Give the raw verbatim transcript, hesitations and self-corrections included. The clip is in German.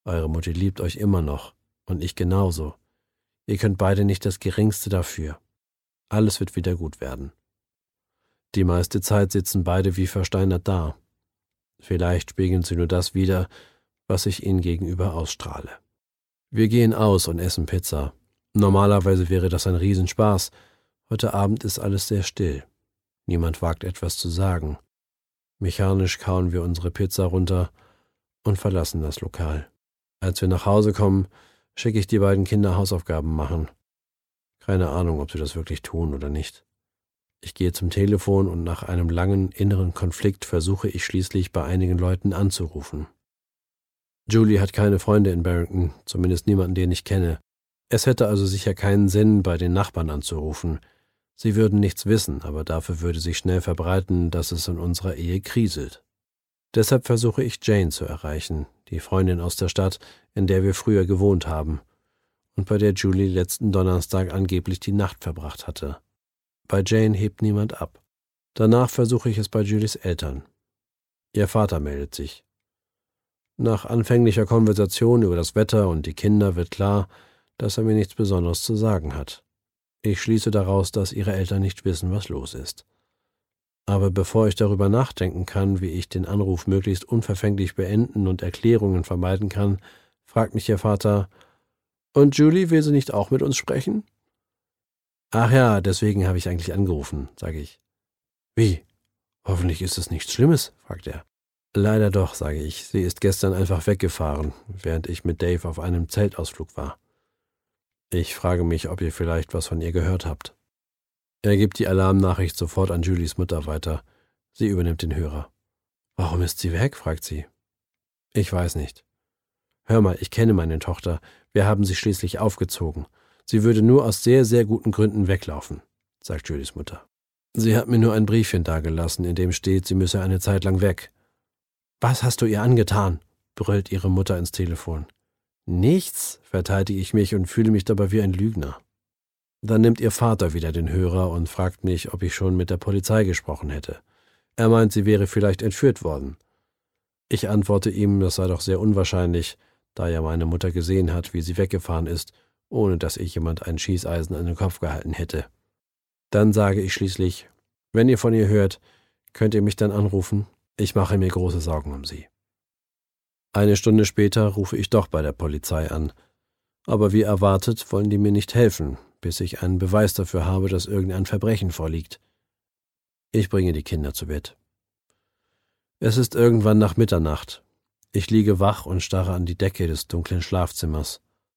Eure Mutti liebt euch immer noch, und ich genauso. Ihr könnt beide nicht das Geringste dafür. Alles wird wieder gut werden. Die meiste Zeit sitzen beide wie versteinert da. Vielleicht spiegeln sie nur das wider, was ich ihnen gegenüber ausstrahle. Wir gehen aus und essen Pizza. Normalerweise wäre das ein Riesenspaß. Heute Abend ist alles sehr still. Niemand wagt etwas zu sagen. Mechanisch kauen wir unsere Pizza runter und verlassen das Lokal. Als wir nach Hause kommen, schicke ich die beiden Kinder Hausaufgaben machen. Keine Ahnung, ob sie das wirklich tun oder nicht. Ich gehe zum Telefon und nach einem langen inneren Konflikt versuche ich schließlich bei einigen Leuten anzurufen. Julie hat keine Freunde in Barrington, zumindest niemanden, den ich kenne. Es hätte also sicher keinen Sinn, bei den Nachbarn anzurufen. Sie würden nichts wissen, aber dafür würde sich schnell verbreiten, dass es in unserer Ehe kriselt. Deshalb versuche ich Jane zu erreichen, die Freundin aus der Stadt, in der wir früher gewohnt haben und bei der Julie letzten Donnerstag angeblich die Nacht verbracht hatte. Bei Jane hebt niemand ab. Danach versuche ich es bei Julies Eltern. Ihr Vater meldet sich. Nach anfänglicher Konversation über das Wetter und die Kinder wird klar, dass er mir nichts Besonderes zu sagen hat. Ich schließe daraus, dass ihre Eltern nicht wissen, was los ist. Aber bevor ich darüber nachdenken kann, wie ich den Anruf möglichst unverfänglich beenden und Erklärungen vermeiden kann, fragt mich ihr Vater: »Und Julie, will sie nicht auch mit uns sprechen?« »Ach ja, deswegen habe ich eigentlich angerufen«, sage ich. »Wie? Hoffentlich ist es nichts Schlimmes?«, fragt er. »Leider doch«, sage ich. »Sie ist gestern einfach weggefahren, während ich mit Dave auf einem Zeltausflug war. Ich frage mich, ob ihr vielleicht was von ihr gehört habt.« Er gibt die Alarmnachricht sofort an Julies Mutter weiter. Sie übernimmt den Hörer. »Warum ist sie weg?«, fragt sie. »Ich weiß nicht. Hör mal, ich kenne meine Tochter. Wir haben sie schließlich aufgezogen. Sie würde nur aus sehr, sehr guten Gründen weglaufen«, sagt Julies Mutter. »Sie hat mir nur ein Briefchen dagelassen, in dem steht, sie müsse eine Zeit lang weg.« »Was hast du ihr angetan?«, brüllt ihre Mutter ins Telefon. »Nichts«, verteidige ich mich und fühle mich dabei wie ein Lügner. Dann nimmt ihr Vater wieder den Hörer und fragt mich, ob ich schon mit der Polizei gesprochen hätte. Er meint, sie wäre vielleicht entführt worden. Ich antworte ihm, das sei doch sehr unwahrscheinlich, da ja meine Mutter gesehen hat, wie sie weggefahren ist, ohne dass ihr jemand ein Schießeisen an den Kopf gehalten hätte. Dann sage ich schließlich: »Wenn ihr von ihr hört, könnt ihr mich dann anrufen? Ich mache mir große Sorgen um sie.« Eine Stunde später rufe ich doch bei der Polizei an. Aber wie erwartet wollen die mir nicht helfen, bis ich einen Beweis dafür habe, dass irgendein Verbrechen vorliegt. Ich bringe die Kinder zu Bett. Es ist irgendwann nach Mitternacht. Ich liege wach und starre an die Decke des dunklen Schlafzimmers.